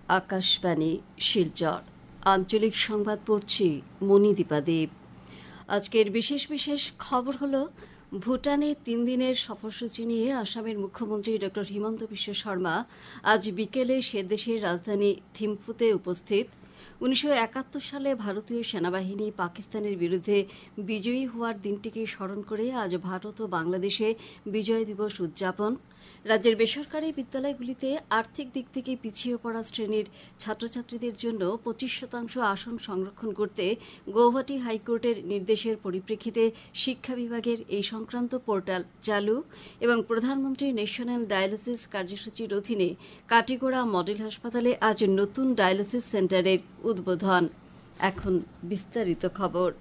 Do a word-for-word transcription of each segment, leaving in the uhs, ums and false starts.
আকাশবাণী শিলচর আঞ্চলিক সংবাদ পড়ছি মণিদীপা দেব। আজকের বিশেষ বিশেষ খবর হলো, ভুটানে তিন দিনের সফরসূচি নিয়ে আসামের মুখ্যমন্ত্রী ড হিমন্ত বিশ্ব শর্মা আজ বিকেলে সে দেশের রাজধানী থিম্পুতে উপস্থিত। উনিশশো একাত্তর সালে ভারতীয় সেনাবাহিনী পাকিস্তানের বিরুদ্ধে বিজয়ী হওয়ার দিনটিকে স্মরণ করে আজ ভারত ও বাংলাদেশে বিজয় দিবস উদযাপন। রাজ্যের বেসরকারি বিদ্যালয়গুলিতে আর্থিক দিক থেকে পিছিয়ে পড়া শ্রেণীর ছাত্রছাত্রীদের জন্য পঁচিশ শতাংশ আসন সংরক্ষণ করতে গৌহাটি হাইকোর্টের নির্দেশের পরিপ্রেক্ষিতে শিক্ষা বিভাগের এই সংক্রান্ত পোর্টাল চালু এবং প্রধানমন্ত্রী ন্যাশনাল ডায়ালিসিস কার্যসূচির অধীনে কাটিগড়া মডেল হাসপাতালে আজ নতুন ডায়ালিসিস সেন্টারের উদ্বোধন। এখন বিস্তারিত খবর।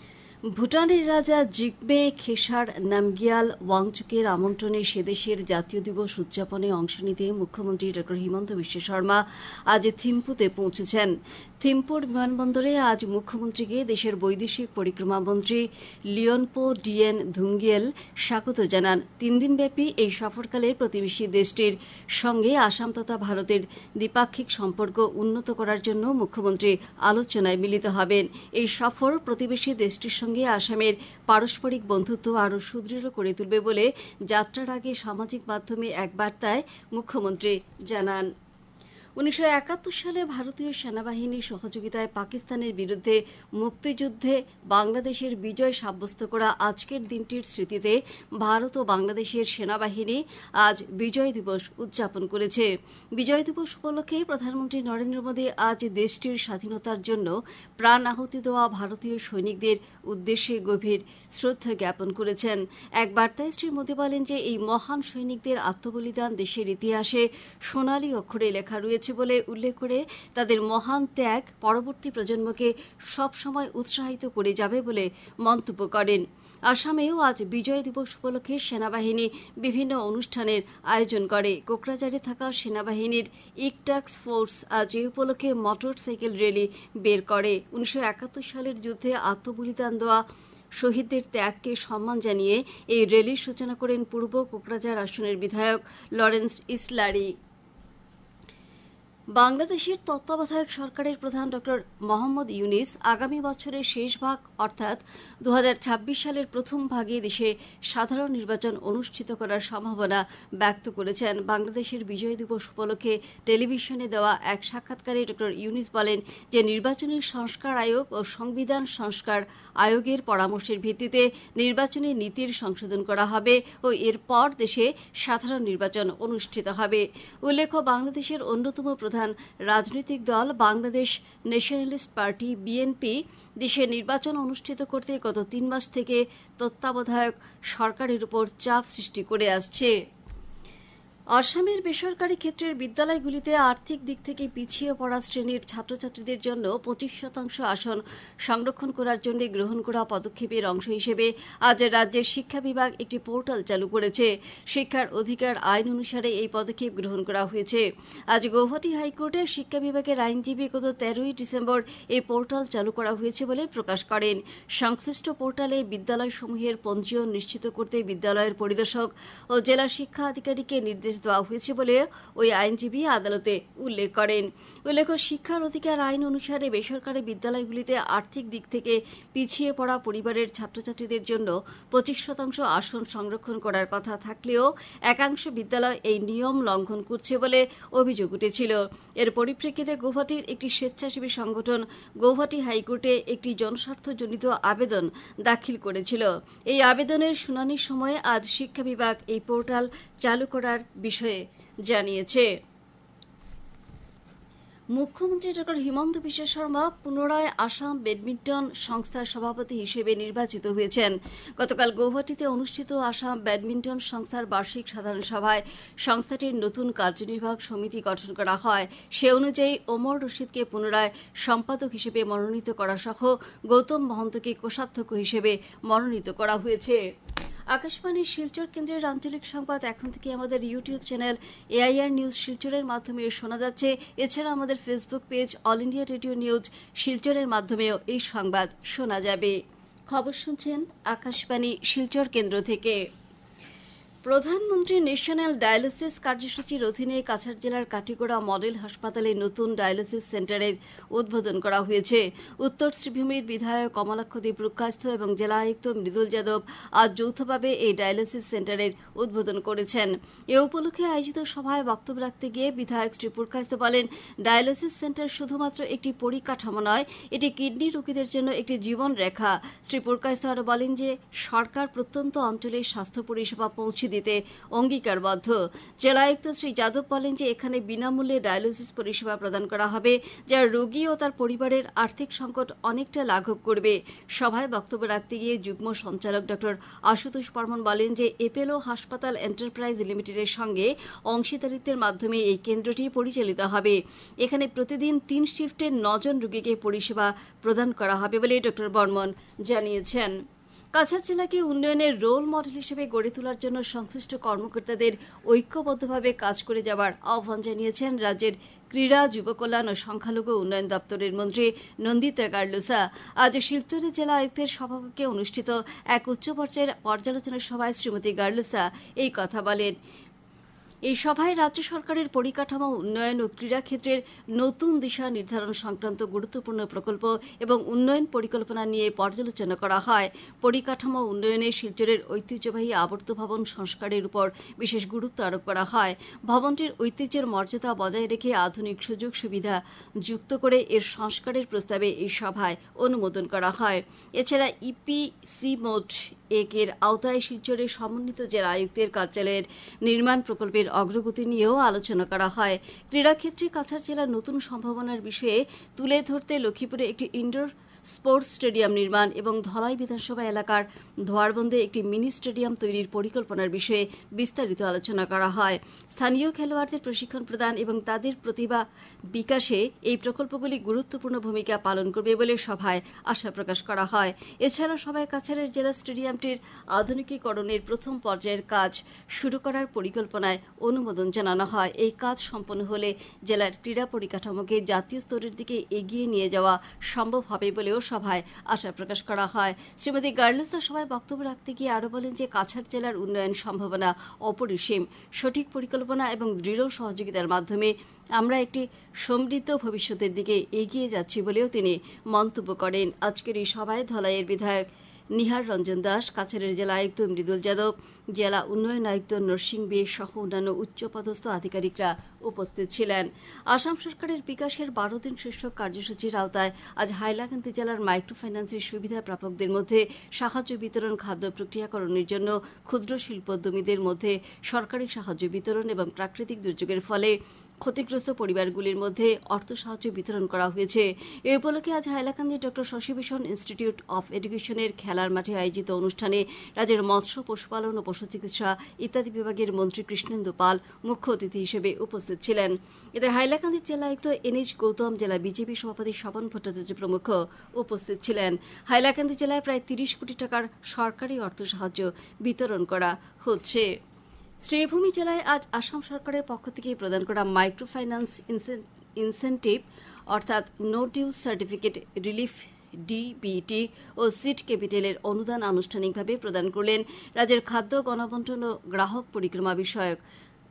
ভুটানের রাজা জিগমে খেসার নামগিয়াল ওয়াংচুকের আমন্ত্রণে সেদেশের জাতীয় দিবস উদযাপনে অংশ নিতে মুখ্যমন্ত্রী ড হিমন্ত বিশ্ব শর্মা আজ থিম্পুতে পৌঁছেছেন। থিম্পুর বিমানবন্দরে আজ মুখ্যমন্ত্রীকে দেশের বৈদেশিক পরিক্রমা মন্ত্রী লিওনপো ডিএন ধুঙ্গিয়েল স্বাগত জানান। তিন দিনব্যাপী এই সফরকালে প্রতিবেশী দেশটির সঙ্গে আসাম তথা ভারতের দ্বিপাক্ষিক সম্পর্ক উন্নত করার জন্য মুখ্যমন্ত্রী আলোচনায় মিলিত হবেন। এই সফর প্রতিবেশী দেশটির সঙ্গে আসামের পারস্পরিক বন্ধুত্ব আরও সুদৃঢ় করে তুলবে বলে যাত্রার আগে সামাজিক মাধ্যমে এক বার্তায় মুখ্যমন্ত্রী জানান। উনিশশো একাত্তর সালে ভারতীয় সেনাবাহিনীর সহযোগিতায় পাকিস্তানের বিরুদ্ধে মুক্তিযুদ্ধে বাংলাদেশের বিজয় সাব্যস্ত করা আজকের দিনটির স্মৃতিতে ভারত ও বাংলাদেশের সেনাবাহিনী আজ বিজয় দিবস উদযাপন করেছে। বিজয় দিবস উপলক্ষে প্রধানমন্ত্রী নরেন্দ্র মোদী আজ দেশটির স্বাধীনতার জন্য প্রাণ আহুতি দেওয়া ভারতীয় সৈনিকদের উদ্দেশ্যে গভীর শ্রদ্ধা জ্ঞাপন করেছেন। এক বার্তায় শ্রী মোদী বলেন যে এই মহান সৈনিকদের আত্মবলিদান দেশের ইতিহাসে সোনালী অক্ষরে লেখা রয়েছে বলে উল্লেখ করে তাদের মহান ত্যাগ পরবর্তী প্রজন্মকে সবসময় উৎসাহিত করে যাবে বলে মন্তব্য করেন। আসামেও আজ বিজয় দিবস উপলক্ষে সেনাবাহিনী বিভিন্ন অনুষ্ঠানের আয়োজন করে। কোকরাঝারে থাকা সেনাবাহিনীর ইকটাক্স ফোর্স আজ এই উপলক্ষে মোটর সাইকেল র্যালি বের করে। উনিশশো একাত্তর সালের যুদ্ধে আত্মবলিদান দেওয়া শহীদদের ত্যাগকে সম্মান জানিয়ে এই র্যালির সূচনা করেন পূর্ব কোকরাঝার আসনের বিধায়ক লরেন্স ইসলারি। বাংলাদেশের তত্ত্বাবধায়ক সরকারের প্রধান ড মোহাম্মদ ইউনিস আগামী বছরের শেষ ভাগ অর্থাৎ দু হাজার ছাব্বিশ সালের প্রথম ভাগে দেশে সাধারণ নির্বাচন অনুষ্ঠিত করার সম্ভাবনা ব্যক্ত করেছেন। বাংলাদেশের বিজয় দিবস উপলক্ষে টেলিভিশনে দেওয়া এক সাক্ষাৎকারে ড ইউনিস বলেন যে নির্বাচনী সংস্কার আয়োগ ও সংবিধান সংস্কার আয়োগের পরামর্শের ভিত্তিতে নির্বাচনী নীতির সংশোধন করা হবে ও এরপর দেশে সাধারণ নির্বাচন অনুষ্ঠিত হবে। উল্লেখ্য, বাংলাদেশের অন্যতম প্রধান রাজনৈতিক দল বাংলাদেশ ন্যাশনালিস্ট পার্টি বিএনপি দেশে নির্বাচন অনুষ্ঠিত করতে গত তিন মাস থেকে তত্ত্বাবধায়ক সরকারের উপর চাপ সৃষ্টি করে আসছে। আসামের বেসরকারি ক্ষেত্রের বিদ্যালয়গুলিতে আর্থিক দিক থেকে পিছিয়ে পড়া শ্রেণীর ছাত্রছাত্রীদের জন্য পঁচিশ শতাংশ আসন সংরক্ষণ করার জন্য গ্রহণ করা পদক্ষেপের অংশ হিসেবে আজ রাজ্যের শিক্ষা বিভাগ একটি পোর্টাল চালু করেছে। শিক্ষার অধিকার আইন অনুসারে এই পদক্ষেপ গ্রহণ করা হয়েছে। আজ গৌহাটি হাইকোর্টের শিক্ষা বিভাগের আইনজীবী গত তেরোই ডিসেম্বর এই পোর্টাল চালু করা হয়েছে বলে প্রকাশ করেন। সংশ্লিষ্ট পোর্টালে বিদ্যালয়সমূহের পঞ্জীয়ন নিশ্চিত করতে বিদ্যালয়ের পরিদর্শক ও জেলা শিক্ষা আধিকারিককে নির্দেশ দেওয়া হয়েছে বলে ওই আইনজীবী আদালতে উল্লেখ করেন। উল্লেখ্য, শিক্ষার অধিকার আইন অনুসারে বেসরকারি বিদ্যালয়গুলিতে আর্থিক দিক থেকে পিছিয়ে পড়া পরিবারের ছাত্রছাত্রীদের জন্য পঁচিশ শতাংশ আসন সংরক্ষণ করার কথা থাকলেও একাংশ বিদ্যালয় এই নিয়ম লঙ্ঘন করছে বলে অভিযোগ উঠেছিল। এর পরিপ্রেক্ষিতে গৌহাটির একটি স্বেচ্ছাসেবী সংগঠন গৌহাটি হাইকোর্টে একটি জনস্বার্থজনিত আবেদন দাখিল করেছিল। এই আবেদনের শুনানির সময় আজ শিক্ষা বিভাগ এই পোর্টাল চালু করার বিষয়ে জানিয়েছে। মুখ্যমন্ত্রী ড হিমন্ত বিশ্ব শর্মা পুনরায় আসাম ব্যাডমিন্টন সংস্থার সভাপতি হিসেবে নির্বাচিত হয়েছেন। গতকাল গৌহাটিতে অনুষ্ঠিত আসাম ব্যাডমিন্টন সংস্থার বার্ষিক সাধারণ সভায় সংস্থাটির নতুন কার্যনির্বাহক সমিতি গঠন করা হয়। সে অনুযায়ী ওমর রশিদকে পুনরায় সম্পাদক হিসেবে মনোনীত করা সহ গৌতম মহন্তকে কোষাধ্যক্ষ হিসেবে মনোনীত করা হয়েছে। আকাশবাণীর শিলচর কেন্দ্রের আঞ্চলিক সংবাদ এখন থেকে আমাদের ইউটিউব চ্যানেল এআইআর নিউজ শিলচরের মাধ্যমে শোনা যাচ্ছে। এছাড়া আমাদের Facebook page all India radio news শিলচরের মাধ্যমেও এই সংবাদ শোনা যাবে। খবর শুনছেন আকাশবাণী শিলচর কেন্দ্র থেকে। প্রধানমন্ত্রী ন্যাশনাল ডায়ালিসিস কার্যসূচির অধীনে কাছাড় জেলার কাটিগড়া মডেল হাসপাতালে নতুন ডায়ালিসিস সেন্টারের উদ্বোধন করা হয়েছে। উত্তর শ্রীভূমির বিধায়ক কমলাক্ষদীপ রুক্ষাস্থ এবং জেলা আয়ুক্ত মৃদুল যাদব আজ যৌথভাবে এই ডায়ালিসিস সেন্টারের উদ্বোধন করেছেন। এ উপলক্ষে আয়োজিত সভায় বক্তব্য রাখতে গিয়ে বিধায়ক শ্রী পুরকায়স্থ বলেন, ডায়ালিসিস সেন্টার শুধুমাত্র একটি পরিকাঠামো নয়, এটি কিডনি রোগীদের জন্য একটি জীবন রেখা। শ্রী পুরকায়স্থ আরও বলেন যে সরকার প্রত্যন্ত অঞ্চলে স্বাস্থ্য পরিষেবা পৌঁছে দিতে অঙ্গীকারবদ্ধ। জেলা আয়ুক্ত শ্রী যাদব বলেন যে এখানে বিনামূল্যে ডায়ালিসিস পরিষেবা প্রদান করা হবে, যা রোগী ও তার পরিবারের আর্থিক সংকট অনেকটা লাঘব করবে। সভায় বক্তব্য রাখতে গিয়ে যুগ্ম সঞ্চালক ডক্টর আশুতোষ বর্মন বলেন যে এপেলো হাসপাতাল এন্টারপ্রাইজ লিমিটেডের সঙ্গে অংশীদারিত্বের মাধ্যমে এই কেন্দ্রটি পরিচালিত হবে। এখানে প্রতিদিন তিন শিফটে নজন রোগীকে পরিষেবা প্রদান করা হবে বলে ডক্টর বর্মন জানিয়েছেন। কাছাড় জেলাকে উন্নয়নের রোল মডেল হিসেবে গড়ে তোলার জন্য সংশ্লিষ্ট কর্মকর্তাদের ঐক্যবদ্ধভাবে কাজ করে যাওয়ার আহ্বান জানিয়েছেন রাজ্যের ক্রীড়া, যুব কল্যাণ ও সংখ্যালঘু উন্নয়ন দপ্তরের মন্ত্রী নন্দিতা গার্লুসা। আজ শিলচরে জেলা আয়ুক্তের সভাকক্ষে অনুষ্ঠিত এক উচ্চ পর্যায়ের পর্যালোচনা সভায় শ্রীমতী গার্লুসা এই কথা বলেন। এই সভায় রাজ্য সরকারের পরিকাঠামো উন্নয়ন ও ক্রীড়াক্ষেত্রের নতুন দিশা নির্ধারণ সংক্রান্ত গুরুত্বপূর্ণ প্রকল্প এবং উন্নয়ন পরিকল্পনা নিয়ে পর্যালোচনা করা হয়। পরিকাঠামো উন্নয়নে শিলচরের ঐতিহ্যবাহী আবর্ত ভবন সংস্কারের উপর বিশেষ গুরুত্ব আরোপ করা হয়। ভবনটির ঐতিহ্যের মর্যাদা বজায় রেখে আধুনিক সুযোগ সুবিধা যুক্ত করে এর সংস্কারের প্রস্তাবে এই সভায় অনুমোদন করা হয়। এছাড়া ইপিসি মোড এক এর আওতায় শিলচরের সমন্বিত জেলা আয়ুক্তের কার্যালয়ের নির্মাণ প্রকল্পের অগ্রগতি নিয়েও আলোচনা করা হয়। ক্রীড়াক্ষেত্রে কাছাড় জেলার নতুন সম্ভাবনার বিষয়ে তুলে ধরতে লক্ষ্মীপুরে একটি ইনডোর স্পোর্টস স্টেডিয়াম নির্মাণ এবং ধলাই বিধানসভা এলাকার ধোয়ারবন্দে একটি মিনি স্টেডিয়াম তৈরির পরিকল্পনার বিষয়ে বিস্তারিত আলোচনা করা হয়। স্থানীয় খেলোয়াড়দের প্রশিক্ষণ প্রদান এবং তাদের প্রতিভা বিকাশে এই প্রকল্পগুলি গুরুত্বপূর্ণ ভূমিকা পালন করবে বলে সভায় আশা প্রকাশ করা হয়। এছাড়া সভায় কাছাড়ের জেলা স্টেডিয়ামটির আধুনিকীকরণের প্রথম পর্যায়ের কাজ শুরু করার পরিকল্পনায় অনুমোদন জানানো হয়। এই কাজ সম্পন্ন হলে জেলার ক্রীড়া পরিকাঠামোকে জাতীয় স্তরের দিকে এগিয়ে নিয়ে যাওয়া সম্ভব হবে বলেও সভায় আশা প্রকাশ করা হয়। শ্রীমতী গার্লুসা সভায় বক্তব্য রাখতে গিয়ে আরও বলেন যে কাছাড় জেলার উন্নয়ন সম্ভাবনা অপরিসীম। সঠিক পরিকল্পনা এবং দৃঢ় সহযোগিতার মাধ্যমে আমরা একটি সমৃদ্ধ ভবিষ্যতের দিকে এগিয়ে যাচ্ছি বলেও তিনি মন্তব্য করেন। আজকের এই সভায় ধলাইয়ের বিধায়ক নিহার রঞ্জন দাস, কাছাড়ের জেলা আয়ুক্ত মৃদুল যাদব, জেলা উন্নয়ন আয়ুক্ত নরসিং বে সহ অন্যান্য উচ্চপদস্থ আধিকারিকরা উপস্থিত ছিলেন। আসাম সরকারের বিকাশের বারো দিন শীর্ষক কার্যসূচির আওতায় আজ হাইলাকান্দি জেলার মাইক্রো ফাইন্যান্সের সুবিধা প্রাপকদের মধ্যে সাহায্য বিতরণ, খাদ্য প্রক্রিয়াকরণের জন্য ক্ষুদ্র শিল্পোদ্যমীদের মধ্যে সরকারি সাহায্য বিতরণ এবং প্রাকৃতিক দুর্যোগের ফলে ক্ষতিগ্রস্ত পরিবারগুলির মধ্যে অর্থ সাহায্য বিতরণ করা হয়েছে। এই উপলক্ষে আজ Hailakandi doctor Shashibhushan institute of এডুকেশনের খেলার মাঠে আয়োজিত অনুষ্ঠানে রাজ্যের মৎস্য, পশুপালন ও পশু চিকিৎসা ইত্যাদি বিভাগের মন্ত্রী কৃষ্ণেন্দু পাল মুখ্য অতিথি হিসেবে উপস্থিত ছিলেন। এতে হাইলাকান্দির জেলা আয়ুক্ত এনএইচ গৌতম, জেলা বিজেপি সভাপতি স্বপন ভট্টাচার্য প্রমুখ উপস্থিত ছিলেন। হাইলাকান্দি জেলায় প্রায় তিরিশ কোটি টাকার সরকারি অর্থ সাহায্য বিতরণ করা হচ্ছে। শ্রীভূমি জেলায় আজ আসাম সরকারের পক্ষ থেকে প্রদান করা মাইক্রো ফাইন্যান্স ইনসেন্টিভ অর্থাৎ no due certificate relief DBT ও সিড ক্যাপিটালের অনুদান আনুষ্ঠানিকভাবে প্রদান করলেন রাজ্যের খাদ্য, গণবণ্টন ও গ্রাহক পরিক্রমা বিষয়ক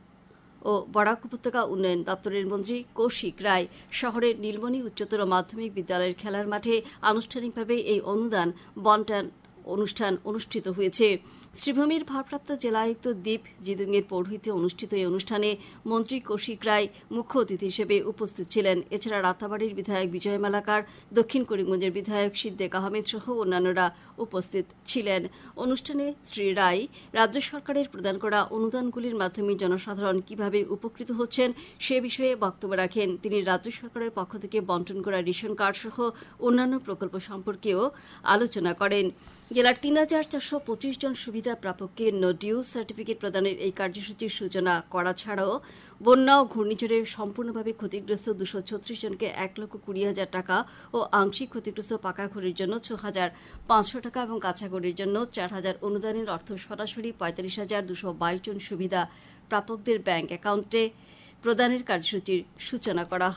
ও বরাক উপত্যকা উন্নয়ন দপ্তরের মন্ত্রী কৌশিক রায়। শহরের নীলমণি উচ্চতর মাধ্যমিক বিদ্যালয়ের খেলার মাঠে আনুষ্ঠানিকভাবে এই অনুদান বন্টন অনুষ্ঠান অনুষ্ঠিত হয়েছে। শ্রীভূমির ভারপ্রাপ্ত জেলা আয়ুক্ত দীপ জিদুংয়ের পৌরোহিত্যে অনুষ্ঠিত এই অনুষ্ঠানে মন্ত্রী কৌশিক রায় মুখ্য অতিথি হিসেবে উপস্থিত ছিলেন। এছাড়া রাতাবাড়ির বিধায়ক বিজয় মালাকার, দক্ষিণ করিমগঞ্জের বিধায়ক সিদ্দেক আহমেদ সহ অন্যান্যরা উপস্থিত ছিলেন। অনুষ্ঠানে শ্রী রায় রাজ্য সরকারের প্রদান করা অনুদানগুলির মাধ্যমে জনসাধারণ কিভাবে উপকৃত হচ্ছেন সে বিষয়ে বক্তব্য রাখেন। তিনি রাজ্য সরকারের পক্ষ থেকে বন্টন করা রেশন কার্ড সহ অন্যান্য প্রকল্প সম্পর্কেও আলোচনা করেন। জেলার তিন হাজার চারশো পঁচিশ জন সুবিধা প্রাপককে নো ডিউ সার্টিফিকেট প্রদানের এই কার্যসূচির সূচনা করা ছাড়াও বন্যা ও ঘূর্ণিঝড়ে সম্পূর্ণভাবে ক্ষতিগ্রস্ত দুশো ছত্রিশ জনকে এক লক্ষ কুড়ি হাজার টাকা ও আংশিক ক্ষতিগ্রস্ত পাকা ঘরের জন্য ছ হাজার পাঁচশো টাকা এবং কাঁচা ঘরের জন্য চার হাজার অনুদানের অর্থ সরাসরি পঁয়তাল্লিশ হাজার দুশো বাইশ জন সুবিধা প্রাপকদের ব্যাংক অ্যাকাউন্টে প্রদানের কার্যসূচির সূচনা করা হয়।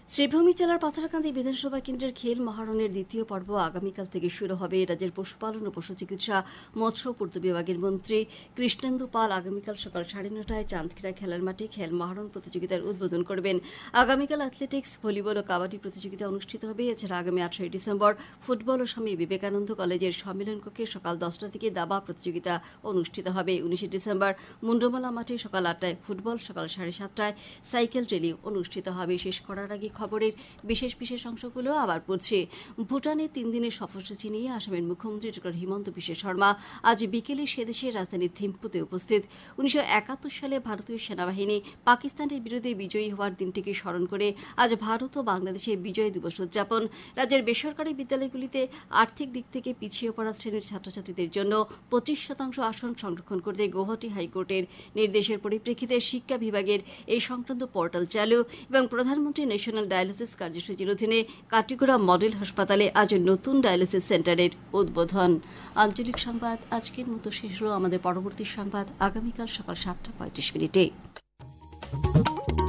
শ্রীভূমি জেলার পাথারকান্দি বিধানসভা কেন্দ্রের খেল মহারণের দ্বিতীয় পর্ব আগামীকাল থেকে শুরু হবে। রাজ্যের পশুপালন ও পশু চিকিৎসা মৎস্য পূর্ত বিভাগের মন্ত্রী কৃষ্ণেন্দু পাল আগামীকাল সকাল সাড়ে নটায় চাঁদখিড়া খেলার মাঠে খেল মহারণ প্রতিযোগিতার উদ্বোধন করবেন। আগামীকাল অ্যাথলেটিক্স, ভলিবল ও কাবাডি প্রতিযোগিতা অনুষ্ঠিত হবে। এছাড়া আগামী আঠারোই ডিসেম্বর ফুটবল ও স্বামী বিবেকানন্দ কলেজের সম্মেলন কক্ষে সকাল দশটা থেকে দাবা প্রতিযোগিতা অনুষ্ঠিত হবে। উনিশে ডিসেম্বর মুন্ডমালা মাঠে সকাল আটটায় ফুটবল, সকাল সাড়ে সাতটায় সাইকেল র্যালি অনুষ্ঠিত হবে। শেষ করার আগে খবরের বিশেষ বিশেষ অংশগুলো আবার পড়ছে। ভুটানে তিন দিনের সফরসূচি নিয়ে আসামের মুখ্যমন্ত্রী ডক্টর হিমন্ত বিশ্ব শর্মা আজ বিকেলে সেদেশের রাজধানী থিম্পুতে উপস্থিত। উনিশশো একাত্তর সালে ভারতীয় সেনাবাহিনী পাকিস্তানের বিরুদ্ধে বিজয়ী হওয়ার দিনটিকে স্মরণ করে আজ ভারত ও বাংলাদেশে বিজয় দিবস উদযাপন। রাজ্যের বেসরকারি বিদ্যালয়গুলিতে আর্থিক দিক থেকে পিছিয়ে পড়া শ্রেণীর ছাত্রছাত্রীদের জন্য পঁচিশ শতাংশ আসন সংরক্ষণ করতে গৌহাটি হাইকোর্টের নির্দেশের পরিপ্রেক্ষিতে শিক্ষা বিভাগের এই সংক্রান্ত পোর্টাল চালু এবং প্রধানমন্ত্রী ন্যাশনাল ডায়ালিসিস কার্যসূচির অধীনে কাটিগড়া মডেল হাসপাতালে আজ নতুন ডায়ালিসিস সেন্টারের উদ্বোধন। আঞ্চলিক সংবাদ আজকের মতো শেষ হল। আমাদের পরবর্তী সংবাদ আগামীকাল সকাল সাতটা পঁয়ত্রিশ মিনিটে।